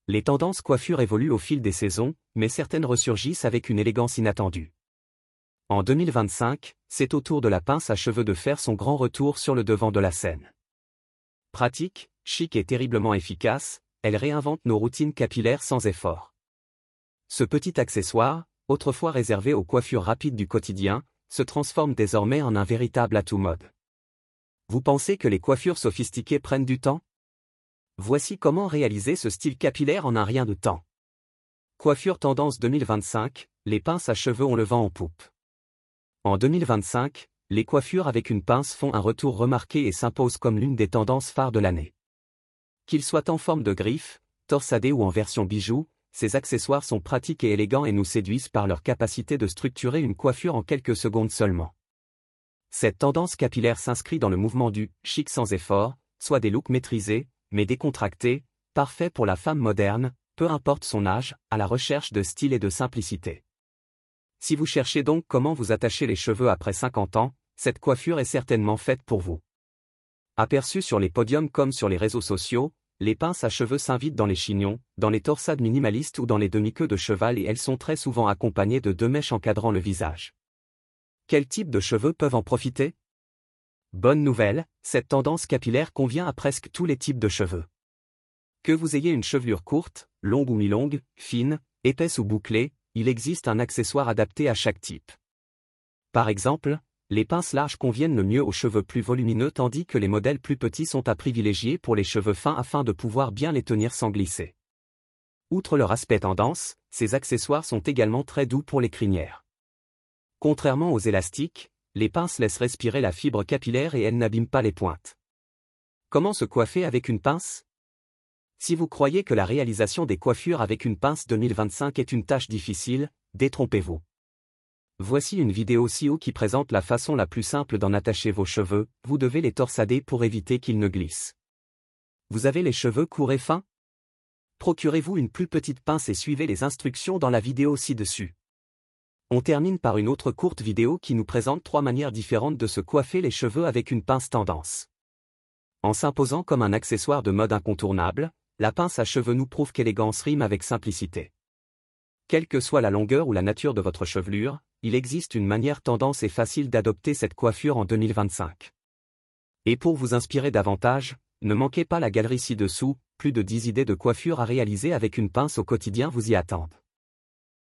Les tendances coiffure évoluent au fil des saisons, mais certaines ressurgissent avec une élégance inattendue. En 2025, c'est au tour de la pince à cheveux de faire son grand retour sur le devant de la scène. Pratique, chic et terriblement efficace, elle réinvente nos routines capillaires sans effort. Ce petit accessoire, autrefois réservé aux coiffures rapides du quotidien, se transforme désormais en un véritable atout mode. Vous pensez que les coiffures sophistiquées prennent du temps? Voici comment réaliser ce style capillaire en un rien de temps. Coiffure tendance 2025, les pinces à cheveux ont le vent en poupe. En 2025, les coiffures avec une pince font un retour remarqué et s'imposent comme l'une des tendances phares de l'année. Qu'ils soient en forme de griffe, torsadés ou en version bijou, ces accessoires sont pratiques et élégants et nous séduisent par leur capacité de structurer une coiffure en quelques secondes seulement. Cette tendance capillaire s'inscrit dans le mouvement du « chic sans effort », soit des looks maîtrisés, mais décontractés, parfaits pour la femme moderne, peu importe son âge, à la recherche de style et de simplicité. Si vous cherchez donc comment vous attacher les cheveux après 50 ans, cette coiffure est certainement faite pour vous. Aperçues sur les podiums comme sur les réseaux sociaux, les pinces à cheveux s'invitent dans les chignons, dans les torsades minimalistes ou dans les demi-queues de cheval et elles sont très souvent accompagnées de 2 mèches encadrant le visage. Quel type de cheveux peuvent en profiter? Bonne nouvelle, cette tendance capillaire convient à presque tous les types de cheveux. Que vous ayez une chevelure courte, longue ou mi-longue, fine, épaisse ou bouclée, il existe un accessoire adapté à chaque type. Par exemple, les pinces larges conviennent le mieux aux cheveux plus volumineux tandis que les modèles plus petits sont à privilégier pour les cheveux fins afin de pouvoir bien les tenir sans glisser. Outre leur aspect tendance, ces accessoires sont également très doux pour les crinières. Contrairement aux élastiques, les pinces laissent respirer la fibre capillaire et elles n'abîment pas les pointes. Comment se coiffer avec une pince? Si vous croyez que la réalisation des coiffures avec une pince 2025 est une tâche difficile, détrompez-vous. Voici une vidéo SEO qui présente la façon la plus simple d'en attacher vos cheveux, vous devez les torsader pour éviter qu'ils ne glissent. Vous avez les cheveux courts et fins? Procurez-vous une plus petite pince et suivez les instructions dans la vidéo ci-dessus. On termine par une autre courte vidéo qui nous présente 3 manières différentes de se coiffer les cheveux avec une pince tendance. En s'imposant comme un accessoire de mode incontournable, la pince à cheveux nous prouve qu'élégance rime avec simplicité. Quelle que soit la longueur ou la nature de votre chevelure, il existe une manière tendance et facile d'adopter cette coiffure en 2025. Et pour vous inspirer davantage, ne manquez pas la galerie ci-dessous, plus de 10 idées de coiffure à réaliser avec une pince au quotidien vous y attendent.